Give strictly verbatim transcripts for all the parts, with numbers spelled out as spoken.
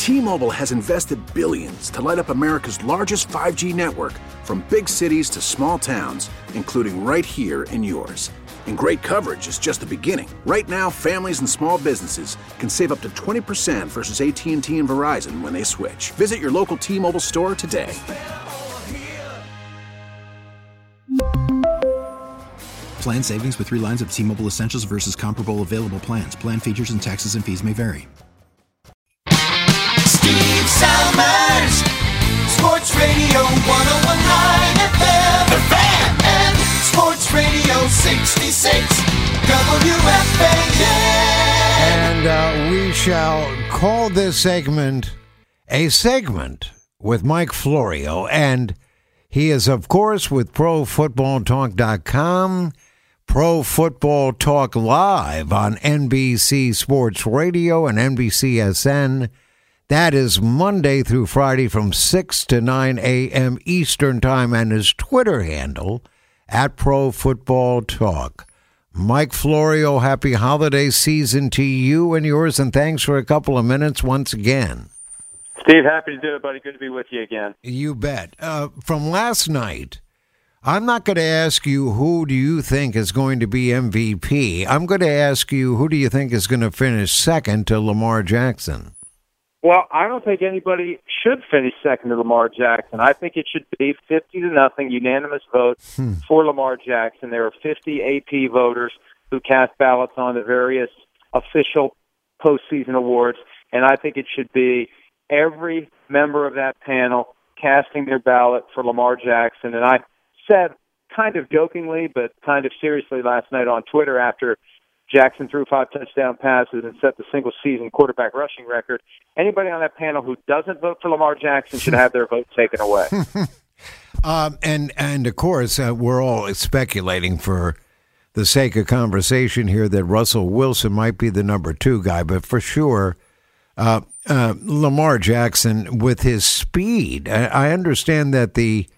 T-Mobile has invested billions to light up America's largest five G network, from big cities to small towns, including right here in yours. And great coverage is just the beginning. Right now, families and small businesses can save up to twenty percent versus A T and T and Verizon when they switch. Visit your local T-Mobile store today. Plan savings with three lines of T-Mobile Essentials versus comparable available plans. Plan features and taxes and fees may vary. Steve Summers, Sports Radio one oh one point nine F M, The Fan, and Sports Radio sixty-six, W F A N. And uh, we shall call this segment a segment with Mike Florio. And he is, of course, with Pro Football Talk dot com, Pro Football Talk Live on N B C Sports Radio and N B C S N. That is Monday through Friday from six to nine a.m. Eastern Time, and his Twitter handle, at Pro Football Talk. Mike Florio, happy holiday season to you and yours, and thanks for a couple of minutes once again. Steve, happy to do it, buddy. Good to be with you again. You bet. Uh, from last night, I'm not going to ask you who do you think is going to be M V P. I'm going to ask you who do you think is going to finish second to Lamar Jackson. Well, I don't think anybody should finish second to Lamar Jackson. I think it should be fifty to nothing, unanimous vote hmm. for Lamar Jackson. There are fifty A P voters who cast ballots on the various official postseason awards, and I think it should be every member of that panel casting their ballot for Lamar Jackson. And I said, kind of jokingly, but kind of seriously last night on Twitter after Jackson threw five touchdown passes and set the single-season quarterback rushing record, anybody on that panel who doesn't vote for Lamar Jackson should have their vote taken away. um, and, and, of course, uh, we're all speculating for the sake of conversation here that Russell Wilson might be the number two guy, but for sure, uh, uh, Lamar Jackson, with his speed, I, I understand that the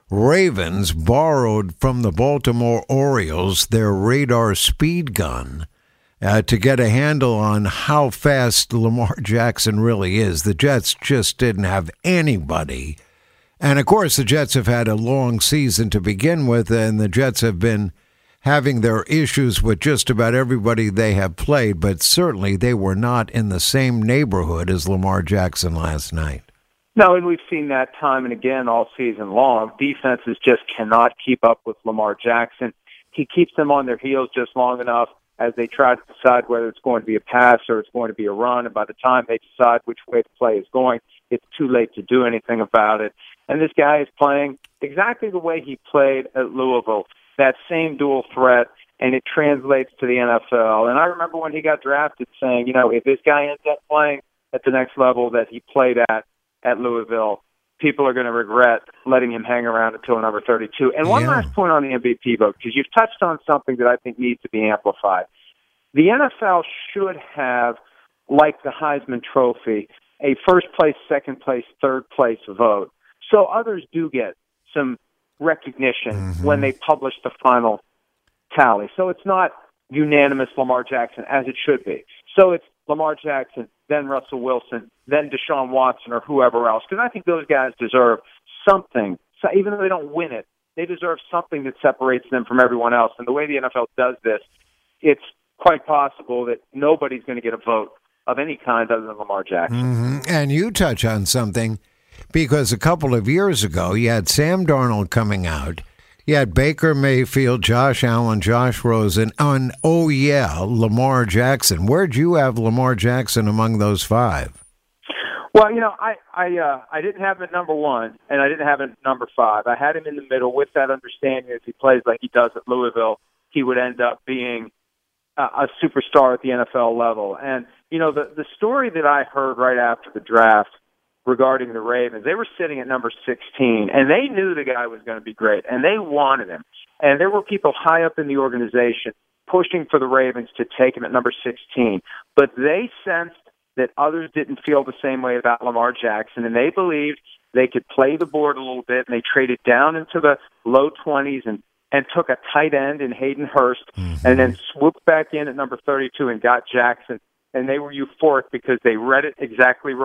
Ravens borrowed from the Baltimore Orioles their radar speed gun uh, to get a handle on how fast Lamar Jackson really is. The Jets just didn't have anybody. And, of course, the Jets have had a long season to begin with, and the Jets have been having their issues with just about everybody they have played, but certainly they were not in the same neighborhood as Lamar Jackson last night. No, and we've seen that time and again all season long. Defenses just cannot keep up with Lamar Jackson. He keeps them on their heels just long enough as they try to decide whether it's going to be a pass or it's going to be a run. And by the time they decide which way the play is going, it's too late to do anything about it. And this guy is playing exactly the way he played at Louisville, that same dual threat, and it translates to the N F L. And I remember when he got drafted saying, you know, if this guy ends up playing at the next level that he played at, at Louisville, people are going to regret letting him hang around until number thirty-two. And one yeah. last point on the M V P vote, because you've touched on something that I think needs to be amplified. The N F L should have, like the Heisman Trophy, a first place, second place, third place vote. So others do get some recognition mm-hmm. when they publish the final tally. So it's not unanimous Lamar Jackson as it should be. So it's Lamar Jackson, then Russell Wilson, then Deshaun Watson, or whoever else. Because I think those guys deserve something. So even though they don't win it, they deserve something that separates them from everyone else. And the way the N F L does this, it's quite possible that nobody's going to get a vote of any kind other than Lamar Jackson. Mm-hmm. And you touch on something, because a couple of years ago, you had Sam Darnold coming out. You had Baker Mayfield, Josh Allen, Josh Rosen, and, oh, yeah, Lamar Jackson. Where'd you have Lamar Jackson among those five? Well, you know, I I, uh, I didn't have him at number one, and I didn't have him at number five. I had him in the middle with that understanding that if he plays like he does at Louisville, he would end up being a, a superstar at the N F L level. And, you know, the, the story that I heard right after the draft regarding the Ravens, they were sitting at number sixteen, and they knew the guy was going to be great, and they wanted him. And there were people high up in the organization pushing for the Ravens to take him at number sixteen. But they sensed that others didn't feel the same way about Lamar Jackson, and they believed they could play the board a little bit, and they traded down into the low twenties and, and took a tight end in Hayden Hurst, mm-hmm. and then swooped back in at number thirty-two and got Jackson. And they were euphoric because they read it exactly right.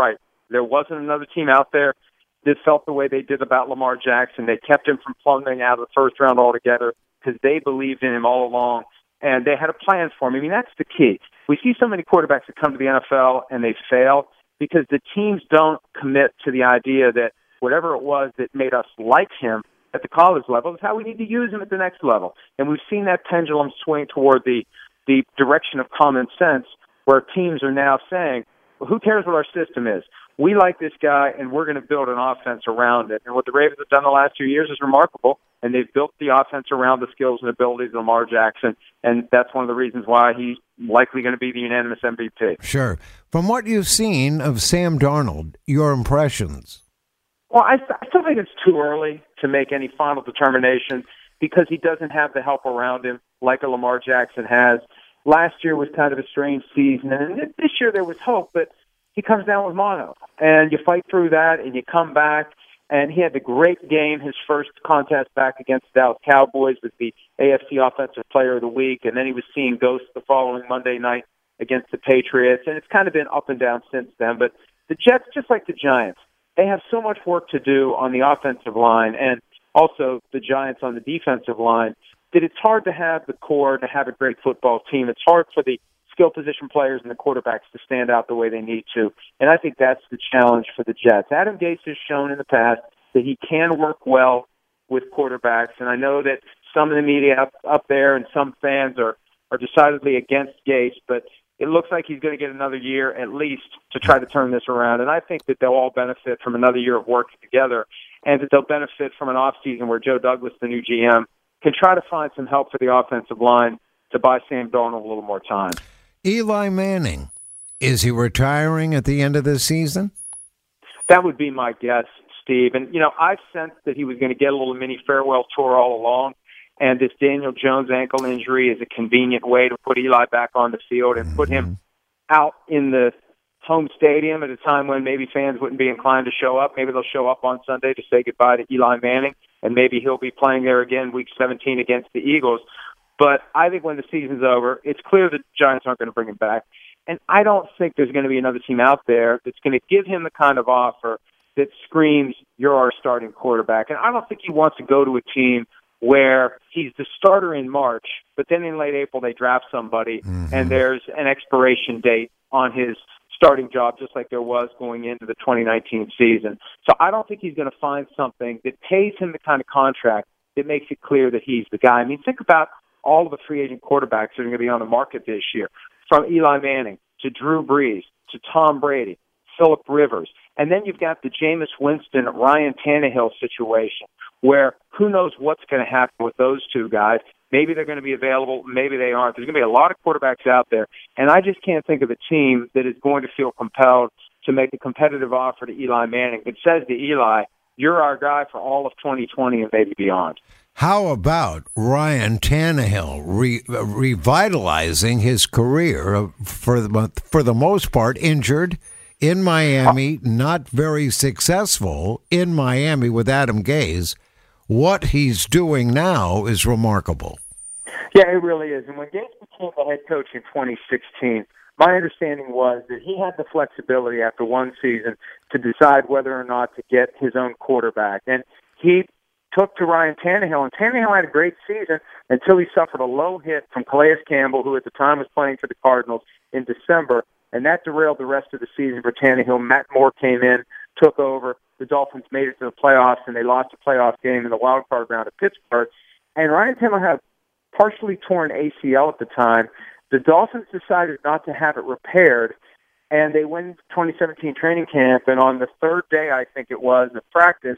There wasn't another team out there that felt the way they did about Lamar Jackson. They kept him from plummeting out of the first round altogether because they believed in him all along, and they had a plan for him. I mean, that's the key. We see so many quarterbacks that come to the N F L and they fail because the teams don't commit to the idea that whatever it was that made us like him at the college level is how we need to use him at the next level. And we've seen that pendulum swing toward the, the direction of common sense, where teams are now saying, well, who cares what our system is? We like this guy, and we're going to build an offense around it. And what the Ravens have done the last few years is remarkable, and they've built the offense around the skills and abilities of Lamar Jackson, and that's one of the reasons why he's likely going to be the unanimous M V P. Sure. From what you've seen of Sam Darnold, your impressions? Well, I, I still think it's too early to make any final determination because he doesn't have the help around him like a Lamar Jackson has. Last year was kind of a strange season, and this year there was hope, but he comes down with mono, and you fight through that, and you come back, and he had the great game, his first contest back against the Dallas Cowboys with the A F C Offensive Player of the Week, and then he was seeing ghosts the following Monday night against the Patriots, and it's kind of been up and down since then. But the Jets, just like the Giants, they have so much work to do on the offensive line, and also the Giants on the defensive line, that it's hard to have the core to have a great football team. It's hard for the skill position players and the quarterbacks to stand out the way they need to. And I think that's the challenge for the Jets. Adam Gase has shown in the past that he can work well with quarterbacks. And I know that some of the media up, up there and some fans are, are decidedly against Gase, but it looks like he's going to get another year at least to try to turn this around. And I think that they'll all benefit from another year of working together, and that they'll benefit from an offseason where Joe Douglas, the new G M, can try to find some help for the offensive line to buy Sam Darnold a little more time. Eli Manning, is he retiring at the end of the season? That would be my guess, Steve. And, you know, I sensed that he was going to get a little mini farewell tour all along, and this Daniel Jones ankle injury is a convenient way to put Eli back on the field and put him out in the home stadium at a time when maybe fans wouldn't be inclined to show up. Maybe they'll show up on Sunday to say goodbye to Eli Manning, and maybe he'll be playing there again week seventeen against the Eagles. But I think when the season's over, it's clear that the Giants aren't going to bring him back. And I don't think there's going to be another team out there that's going to give him the kind of offer that screams, you're our starting quarterback. And I don't think he wants to go to a team where he's the starter in March, but then in late April they draft somebody, mm-hmm. and there's an expiration date on his starting job, just like there was going into the twenty nineteen season. So I don't think he's going to find something that pays him the kind of contract that makes it clear that he's the guy. I mean, think about all of the free agent quarterbacks that are going to be on the market this year, from Eli Manning to Drew Brees to Tom Brady, Phillip Rivers. And then you've got the Jameis Winston, Ryan Tannehill situation, where who knows what's going to happen with those two guys. Maybe they're going to be available, maybe they aren't. There's going to be a lot of quarterbacks out there, and I just can't think of a team that is going to feel compelled to make a competitive offer to Eli Manning that says to Eli, you're our guy for all of twenty twenty and maybe beyond. How about Ryan Tannehill re- revitalizing his career for the, for the most part injured in Miami, not very successful in Miami with Adam Gase? What he's doing now is remarkable. Yeah, it really is. And when Gase became the head coach in twenty sixteen, my understanding was that he had the flexibility after one season to decide whether or not to get his own quarterback. And he took to Ryan Tannehill, and Tannehill had a great season until he suffered a low hit from Calais Campbell, who at the time was playing for the Cardinals, in December, and that derailed the rest of the season for Tannehill. Matt Moore came in, took over. The Dolphins made it to the playoffs, and they lost a playoff game in the wild card round at Pittsburgh. And Ryan Tannehill had a partially torn A C L at the time. The Dolphins decided not to have it repaired, and they went into twenty seventeen training camp, and on the third day, I think it was, of practice,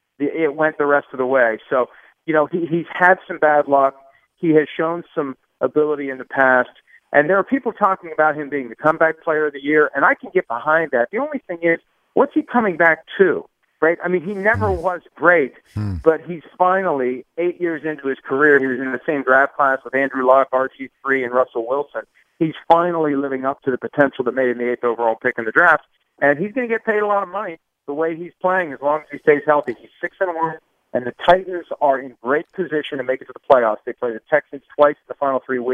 it went the rest of the way. So, you know, he, he's had some bad luck. He has shown some ability in the past, and there are people talking about him being the comeback player of the year, and I can get behind that. The only thing is, what's he coming back to, right? I mean, he never was great, hmm. but he's finally, eight years into his career, he was in the same draft class with Andrew Luck, R G three, and Russell Wilson. He's finally living up to the potential that made him the eighth overall pick in the draft, and he's going to get paid a lot of money the way he's playing as long as he stays healthy. He's six and one, and the Titans are in great position to make it to the playoffs. They play the Texans twice in the final three weeks,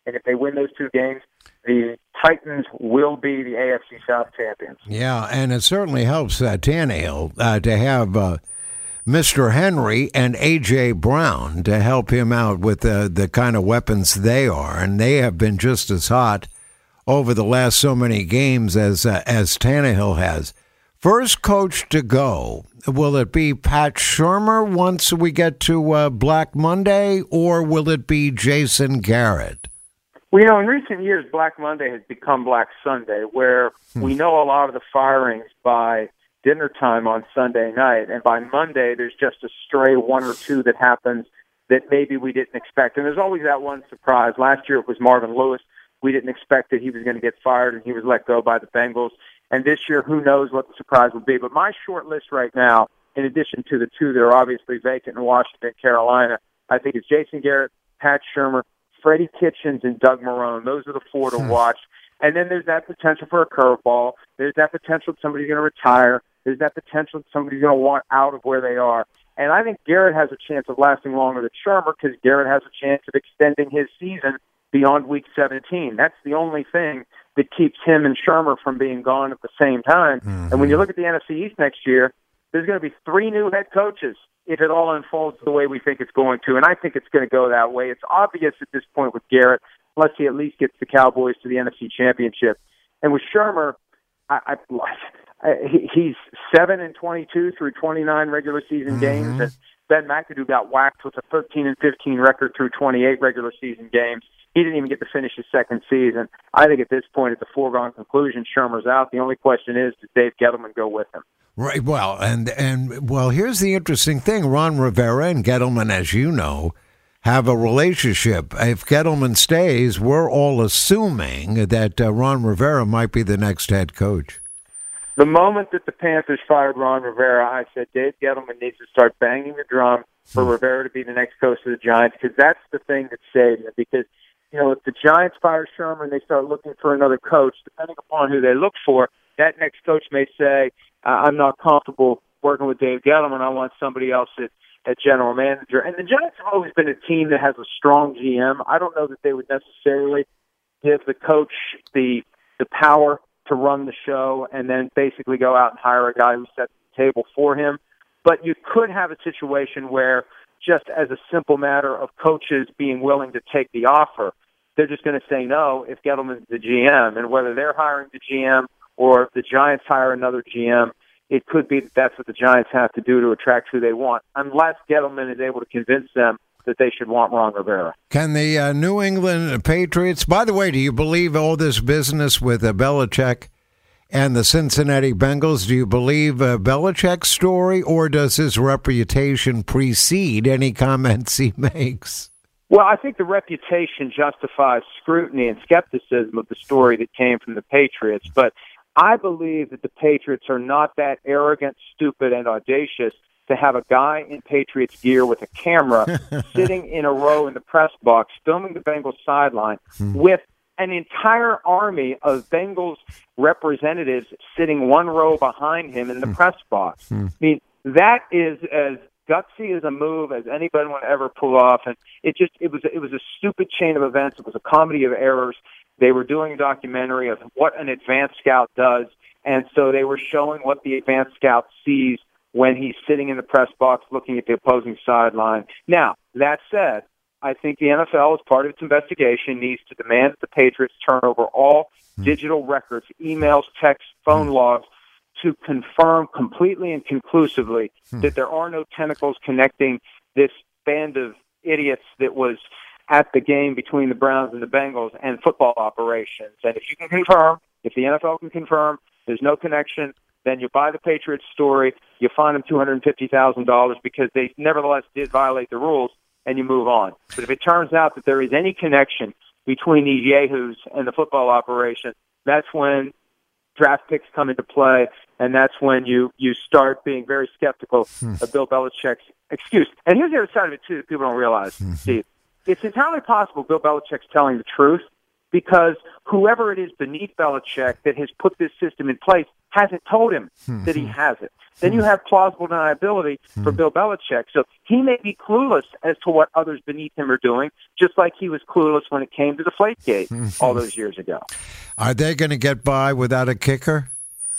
And if they win those two games, the Titans will be the A F C South champions. Yeah, and it certainly helps uh, Tannehill uh, to have uh, Mister Henry and A J. Brown to help him out with uh, the kind of weapons they are. And they have been just as hot over the last so many games as uh, as Tannehill has. First coach to go, will it be Pat Shurmur once we get to uh, Black Monday, or will it be Jason Garrett? Well, you know, in recent years, Black Monday has become Black Sunday, where hmm. we know a lot of the firings by dinner time on Sunday night, and by Monday there's just a stray one or two that happens that maybe we didn't expect. And there's always that one surprise. Last year it was Marvin Lewis. We didn't expect that he was going to get fired, and he was let go by the Bengals. And this year, who knows what the surprise will be. But my short list right now, in addition to the two that are obviously vacant in Washington and Carolina, I think it's Jason Garrett, Pat Shurmur, Freddie Kitchens, and Doug Marrone. Those are the four to watch. And then there's that potential for a curveball. There's that potential that somebody's going to retire. There's that potential that somebody's going to want out of where they are. And I think Garrett has a chance of lasting longer than Shurmur because Garrett has a chance of extending his season beyond Week seventeen. That's the only thing that keeps him and Shurmur from being gone at the same time. Mm-hmm. And when you look at the N F C East next year, there's going to be three new head coaches if it all unfolds the way we think it's going to. And I think it's going to go that way. It's obvious at this point with Garrett, unless he at least gets the Cowboys to the N F C Championship. And with Shurmur, I, I, I, he's seven and twenty-two through twenty-nine regular season mm-hmm. games. And Ben McAdoo got whacked with a thirteen and fifteen record through twenty-eight regular season games. He didn't even get to finish his second season. I think at this point, it's a foregone conclusion. Shurmur's out. The only question is, does Dave Gettleman go with him? Right. Well, and and well, here's the interesting thing: Ron Rivera and Gettleman, as you know, have a relationship. If Gettleman stays, we're all assuming that uh, Ron Rivera might be the next head coach. The moment that the Panthers fired Ron Rivera, I said Dave Gettleman needs to start banging the drum for hmm. Rivera to be the next coach of the Giants, because that's the thing that saved him. Because, you know, if the Giants fire Shurmur and they start looking for another coach, depending upon who they look for, that next coach may say, I'm not comfortable working with Dave Gettleman. I want somebody else at, at general manager. And the Giants have always been a team that has a strong G M. I don't know that they would necessarily give the coach the the power to run the show and then basically go out and hire a guy who sets the table for him. But you could have a situation where, just as a simple matter of coaches being willing to take the offer, they're just going to say no if Gettleman's the G M. And whether they're hiring the G M or if the Giants hire another G M, it could be that that's what the Giants have to do to attract who they want, unless Gettleman is able to convince them that they should want Ron Rivera. Can the uh, New England Patriots, by the way, do you believe all this business with uh, Belichick and the Cincinnati Bengals, do you believe uh, Belichick's story, or does his reputation precede any comments he makes? Well, I think the reputation justifies scrutiny and skepticism of the story that came from the Patriots, but I believe that the Patriots are not that arrogant, stupid, and audacious to have a guy in Patriots gear with a camera sitting in a row in the press box, filming the Bengals sideline hmm. with an entire army of Bengals representatives sitting one row behind him in the hmm. press box. Hmm. I mean, that is as gutsy as a move as anybody would ever pull off, and it just it was it was a stupid chain of events. It was a comedy of errors. They were doing a documentary of what an advanced scout does, and so they were showing what the advanced scout sees when he's sitting in the press box looking at the opposing sideline. Now, that said, I think the N F L, as part of its investigation, needs to demand that the Patriots turn over all mm. digital records, emails, texts, phone mm. logs, to confirm completely and conclusively mm. that there are no tentacles connecting this band of idiots that was at the game between the Browns and the Bengals and football operations. And if you can confirm, if the N F L can confirm there's no connection, then you buy the Patriots story, you fine them two hundred fifty thousand dollars because they nevertheless did violate the rules, and you move on. But if it turns out that there is any connection between these yahoos and the football operation, that's when draft picks come into play, and that's when you, you start being very skeptical hmm. of Bill Belichick's excuse. And here's the other side of it, too, that people don't realize, hmm. Steve. It's entirely possible Bill Belichick's telling the truth, because whoever it is beneath Belichick that has put this system in place hasn't told him that he has it. Then you have plausible deniability for Bill Belichick. So he may be clueless as to what others beneath him are doing, just like he was clueless when it came to the Deflategate all those years ago. Are they going to get by without a kicker?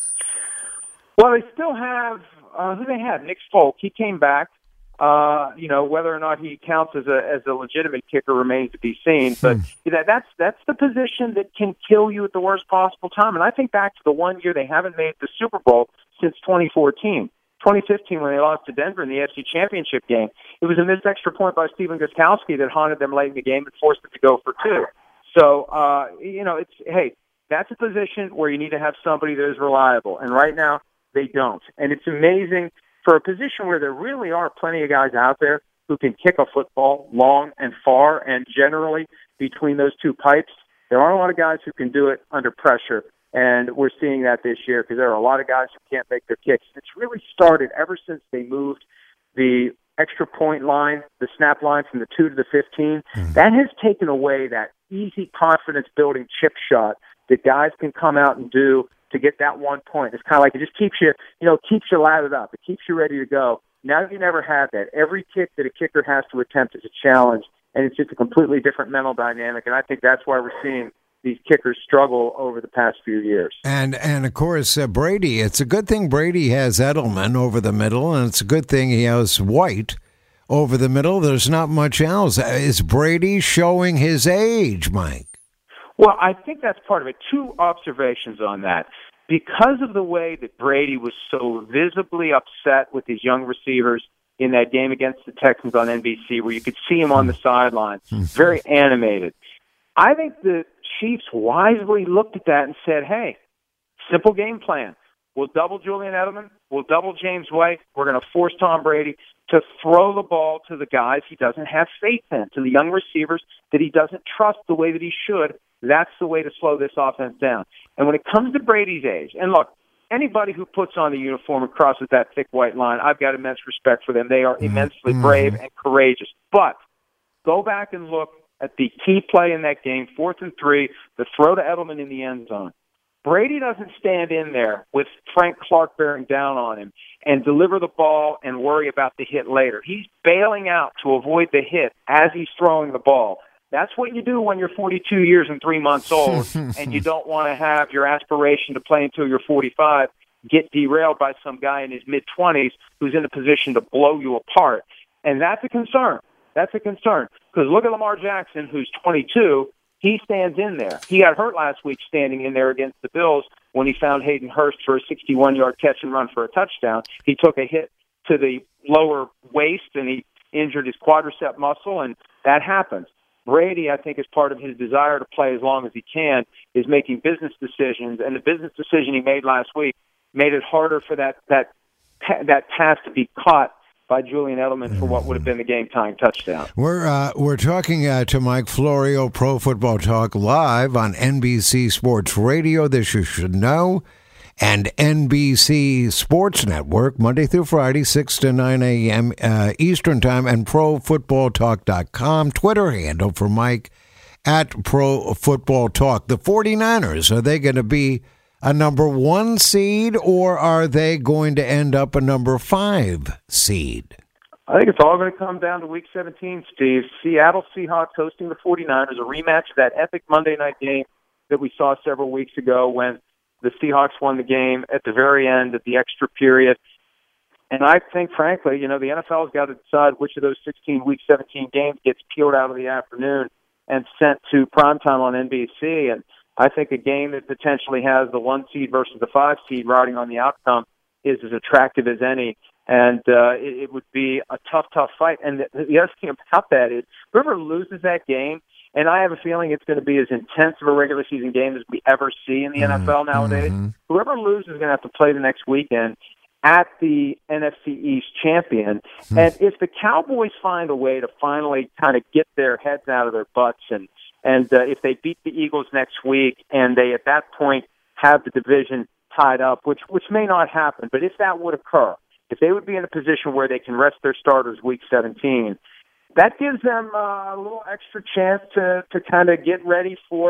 Well, they still have uh, who they had. Nick Folk. He came back. Uh, you know, whether or not he counts as a as a legitimate kicker remains to be seen. But you know, that's that's the position that can kill you at the worst possible time. And I think back to the one year they haven't made the Super Bowl since twenty fourteen. twenty fifteen, when they lost to Denver in the A F C Championship game, it was a missed extra point by Stephen Gostkowski that haunted them late in the game and forced them to go for two. So, uh, you know, it's hey, that's a position where you need to have somebody that is reliable. And right now, they don't. And it's amazing for a position where there really are plenty of guys out there who can kick a football long and far, and generally between those two pipes, there aren't a lot of guys who can do it under pressure. And we're seeing that this year because there are a lot of guys who can't make their kicks. It's really started ever since they moved the extra point line, the snap line from the two to the fifteen. Mm. That has taken away that easy confidence-building chip shot that guys can come out and do to get that one point. It's kind of like it just keeps you, you know, keeps you lathered up. It keeps you ready to go. Now you never have that. Every kick that a kicker has to attempt is a challenge, and it's just a completely different mental dynamic. And I think that's why we're seeing these kickers struggle over the past few years. And, and of course, uh, Brady, it's a good thing Brady has Edelman over the middle, and it's a good thing he has White over the middle. There's not much else. Is Brady showing his age, Mike? Well, I think that's part of it. Two observations on that. Because of the way that Brady was so visibly upset with his young receivers in that game against the Texans on N B C, where you could see him on the sideline, very animated, I think the Chiefs wisely looked at that and said, hey, simple game plan. We'll double Julian Edelman. We'll double James White. We're going to force Tom Brady to throw the ball to the guys he doesn't have faith in, to the young receivers that he doesn't trust the way that he should. That's the way to slow this offense down. And when it comes to Brady's age, and look, anybody who puts on the uniform and crosses that thick white line, I've got immense respect for them. They are immensely mm-hmm. brave and courageous. But go back and look at the key play in that game, fourth and three, the throw to Edelman in the end zone. Brady doesn't stand in there with Frank Clark bearing down on him and deliver the ball and worry about the hit later. He's bailing out to avoid the hit as he's throwing the ball. That's what you do when you're forty-two years and three months old and you don't want to have your aspiration to play until you're forty-five get derailed by some guy in his mid-twenties who's in a position to blow you apart. And that's a concern. That's a concern. Because look at Lamar Jackson, who's twenty-two. He stands in there. He got hurt last week standing in there against the Bills when he found Hayden Hurst for a sixty-one-yard catch and run for a touchdown. He took a hit to the lower waist and he injured his quadricep muscle, and that happens. Brady, I think, is part of his desire to play as long as he can, is making business decisions, and the business decision he made last week made it harder for that that that pass to be caught by Julian Edelman for what would have been the game-tying touchdown. We're uh, we're talking uh, to Mike Florio, Pro Football Talk, live on N B C Sports Radio. This you should know. And N B C Sports Network, Monday through Friday, six to nine a.m. Uh, Eastern Time, and pro football talk dot com. Twitter handle for Mike, at Pro Football Talk. The 49ers, are they going to be a number one seed, or are they going to end up a number five seed? I think it's all going to come down to Week seventeen, Steve. Seattle Seahawks hosting the 49ers, a rematch of that epic Monday night game that we saw several weeks ago when the Seahawks won the game at the very end, at the extra period. And I think, frankly, you know, the N F L has got to decide which of those sixteen Week seventeen games gets peeled out of the afternoon and sent to primetime on N B C. And I think a game that potentially has the one seed versus the five seed riding on the outcome is as attractive as any. And uh, it, it would be a tough, tough fight. And the, the other thing about that is whoever loses that game, and I have a feeling it's going to be as intense of a regular season game as we ever see in the mm-hmm. N F L nowadays. Mm-hmm. Whoever loses is going to have to play the next weekend at the N F C East champion. Mm-hmm. And if the Cowboys find a way to finally kind of get their heads out of their butts, and, and uh, if they beat the Eagles next week and they at that point have the division tied up, which, which may not happen, but if that would occur, if they would be in a position where they can rest their starters Week seventeen, that gives them uh, a little extra chance to, to kind of get ready for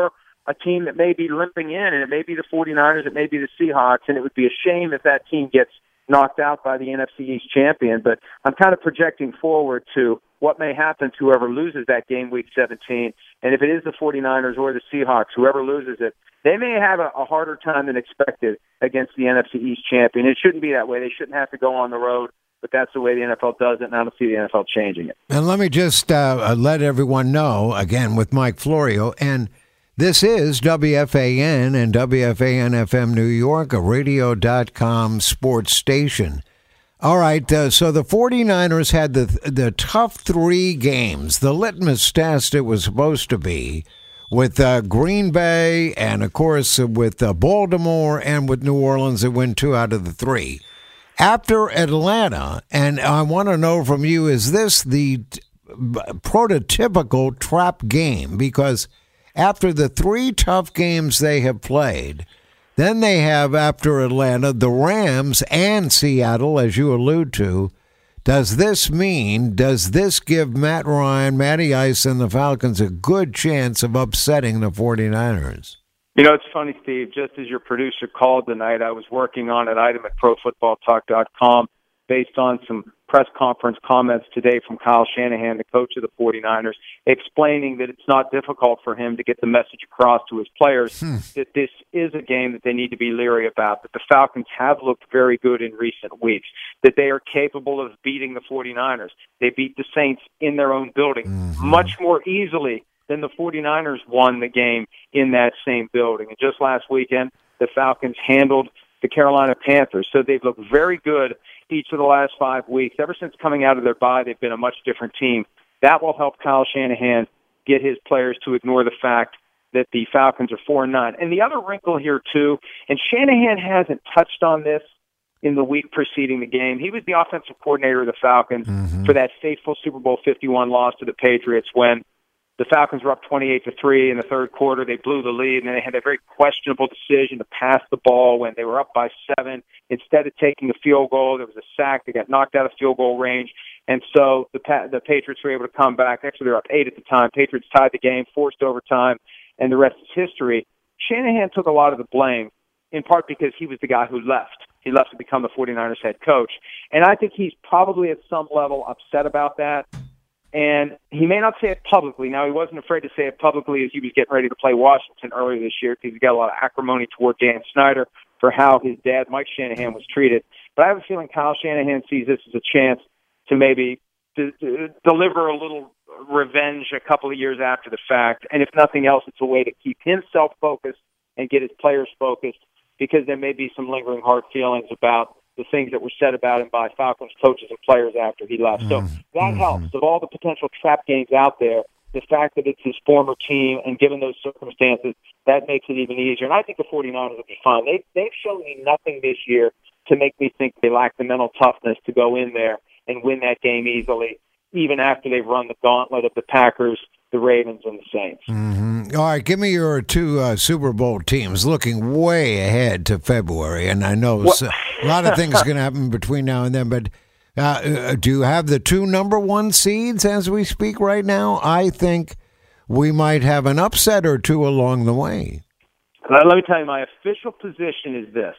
a team that may be limping in, and it may be the 49ers, it may be the Seahawks, and it would be a shame if that team gets knocked out by the N F C East champion. But I'm kind of projecting forward to what may happen to whoever loses that game week seventeen. And if it is the 49ers or the Seahawks, whoever loses it, they may have a, a harder time than expected against the N F C East champion. It shouldn't be that way. They shouldn't have to go on the road, but that's the way the N F L does it, and I don't see the N F L changing it. And let me just uh, let everyone know, again, with Mike Florio, and this is W F A N and W F A N F M New York, a radio dot com sports station. All right, uh, so the 49ers had the the tough three games, the litmus test it was supposed to be, with uh, Green Bay and, of course, with uh, Baltimore and with New Orleans that win two out of the three. After Atlanta, and I want to know from you, is this the t- prototypical trap game? Because after the three tough games they have played, then they have, after Atlanta, the Rams and Seattle, as you allude to. Does this mean, does this give Matt Ryan, Matty Ice, and the Falcons a good chance of upsetting the 49ers? You know, it's funny, Steve, just as your producer called tonight, I was working on an item at pro football talk dot com based on some press conference comments today from Kyle Shanahan, the coach of the 49ers, explaining that it's not difficult for him to get the message across to his players hmm. that this is a game that they need to be leery about, that the Falcons have looked very good in recent weeks, that they are capable of beating the 49ers. They beat the Saints in their own building mm-hmm. much more easily than the 49ers won the game in that same building. And just last weekend, the Falcons handled the Carolina Panthers. So they've looked very good each of the last five weeks. Ever since coming out of their bye, they've been a much different team. That will help Kyle Shanahan get his players to ignore the fact that the Falcons are four and nine. And the other wrinkle here, too, and Shanahan hasn't touched on this in the week preceding the game. He was the offensive coordinator of the Falcons mm-hmm. for that fateful Super Bowl fifty-one loss to the Patriots when the Falcons were up twenty-eight to three in the third quarter. They blew the lead, and they had a very questionable decision to pass the ball when they were up by seven. Instead of taking a field goal, there was a sack. They got knocked out of field goal range, and so the the Patriots were able to come back. Actually, they were up eight at the time. Patriots tied the game, forced overtime, and the rest is history. Shanahan took a lot of the blame, in part because he was the guy who left. He left to become the 49ers head coach, and I think he's probably at some level upset about that. And he may not say it publicly. Now, he wasn't afraid to say it publicly as he was getting ready to play Washington earlier this year because he got a lot of acrimony toward Dan Snyder for how his dad, Mike Shanahan, was treated. But I have a feeling Kyle Shanahan sees this as a chance to maybe to, to deliver a little revenge a couple of years after the fact. And if nothing else, it's a way to keep himself focused and get his players focused because there may be some lingering hard feelings about the things that were said about him by Falcons coaches and players after he left. So that mm-hmm. helps. Of all the potential trap games out there, the fact that it's his former team, and given those circumstances, that makes it even easier. And I think the 49ers will be fine. They, they've shown me nothing this year to make me think they lack the mental toughness to go in there and win that game easily, even after they've run the gauntlet of the Packers, the Ravens, and the Saints. Mm-hmm. All right, give me your two uh, Super Bowl teams looking way ahead to February. And I know so, a lot of things are going to happen between now and then, but uh, do you have the two number one seeds as we speak right now? I think we might have an upset or two along the way. Let me tell you, my official position is this.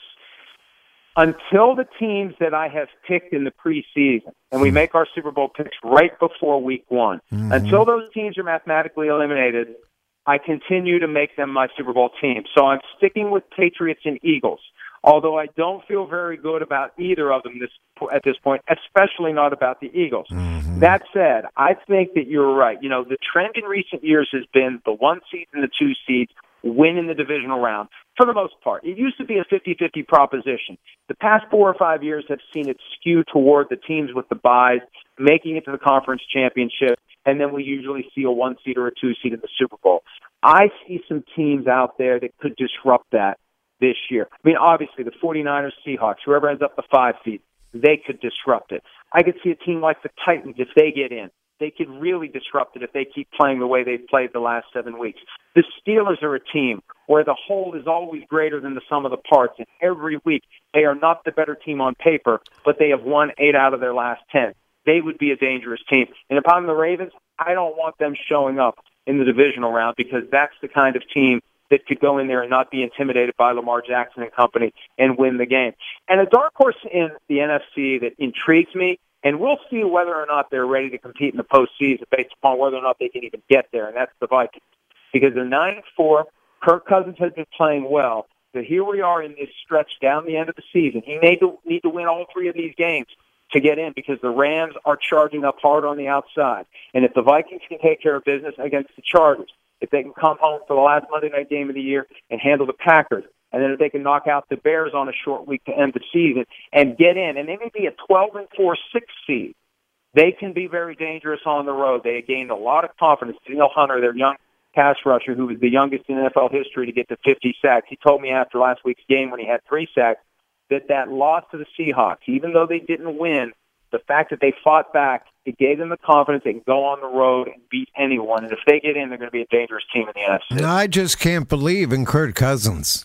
Until the teams that I have picked in the preseason, and we make our Super Bowl picks right before week one, mm-hmm. until those teams are mathematically eliminated, I continue to make them my Super Bowl team. So I'm sticking with Patriots and Eagles, although I don't feel very good about either of them this, at this point, especially not about the Eagles. Mm-hmm. That said, I think that you're right. You know, the trend in recent years has been the one seed and the two seeds win in the divisional round, for the most part. It used to be a fifty-fifty proposition. The past four or five years have seen it skew toward the teams with the byes making it to the conference championship, and then we usually see a one seed or a two seed in the Super Bowl. I see some teams out there that could disrupt that this year. I mean, obviously, the 49ers, Seahawks, whoever ends up the five seed, they could disrupt it. I could see a team like the Titans, if they get in. They could really disrupt it if they keep playing the way they've played the last seven weeks. The Steelers are a team where the whole is always greater than the sum of the parts, and every week they are not the better team on paper, but they have won eight out of their last ten. They would be a dangerous team. And if I'm the Ravens, I don't want them showing up in the divisional round because that's the kind of team that could go in there and not be intimidated by Lamar Jackson and company and win the game. And a dark horse in the N F C that intrigues me, and we'll see whether or not they're ready to compete in the postseason based upon whether or not they can even get there, and that's the Vikings. Because they're nine and four, Kirk Cousins has been playing well, but here we are in this stretch down the end of the season. He may need to win all three of these games to get in because the Rams are charging up hard on the outside. And if the Vikings can take care of business against the Chargers, if they can come home for the last Monday night game of the year and handle the Packers, and then if they can knock out the Bears on a short week to end the season and get in, and they may be a twelve and four, six seed, they can be very dangerous on the road. They gained a lot of confidence. Daniel Hunter, their young pass rusher, who was the youngest in N F L history to get to fifty sacks, he told me after last week's game when he had three sacks that that loss to the Seahawks, even though they didn't win, the fact that they fought back, it gave them the confidence they can go on the road and beat anyone. And if they get in, they're going to be a dangerous team in the N F C. No, I just can't believe in Kirk Cousins.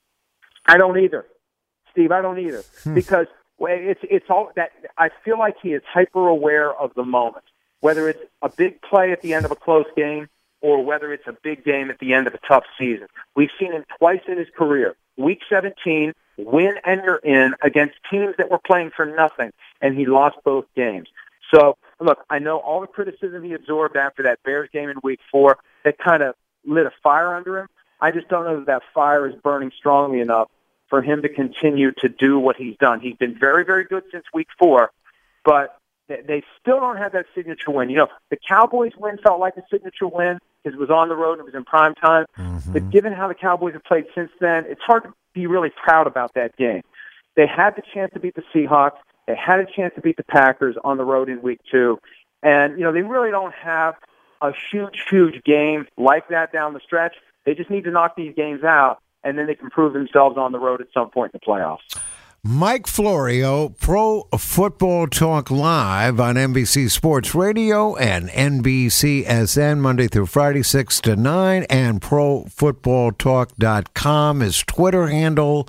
I don't either, Steve. I don't either hmm. because it's it's all that I feel like he is hyper aware of the moment, whether it's a big play at the end of a close game or whether it's a big game at the end of a tough season. We've seen him twice in his career. Week seventeen, win and you're in against teams that were playing for nothing, and he lost both games. So, look, I know all the criticism he absorbed after that Bears game in week four, that kind of lit a fire under him. I just don't know that that fire is burning strongly enough for him to continue to do what he's done. He's been very, very good since week four, but they still don't have that signature win. You know, the Cowboys win felt like a signature win because it was on the road and it was in prime time. Mm-hmm. But given how the Cowboys have played since then, it's hard to be really proud about that game. They had the chance to beat the Seahawks. They had a chance to beat the Packers on the road in week two. And, you know, they really don't have a huge, huge game like that down the stretch. They just need to knock these games out, and then they can prove themselves on the road at some point in the playoffs. Mike Florio, Pro Football Talk Live on N B C Sports Radio and N B C S N Monday through Friday, six to nine, and pro football talk dot com is Twitter handle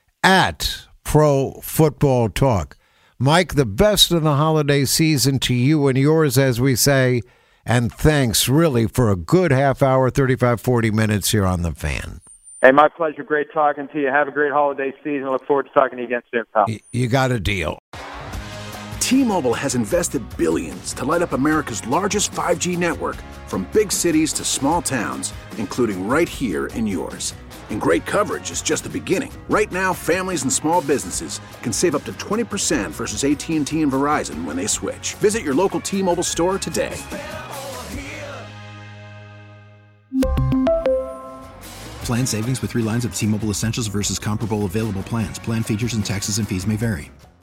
at Pro Football Talk. Mike, the best of the holiday season to you and yours, as we say, and thanks really for a good half hour, thirty-five, forty minutes here on The Fan. Hey, my pleasure. Great talking to you. Have a great holiday season. Look forward to talking to you again soon, pal. You got a deal. T-Mobile has invested billions to light up America's largest five G network, from big cities to small towns, including right here in yours. And great coverage is just the beginning. Right now, families and small businesses can save up to twenty percent versus A T and T and Verizon when they switch. Visit your local T-Mobile store today. Plan savings with three lines of T-Mobile Essentials versus comparable available plans. Plan features and taxes and fees may vary.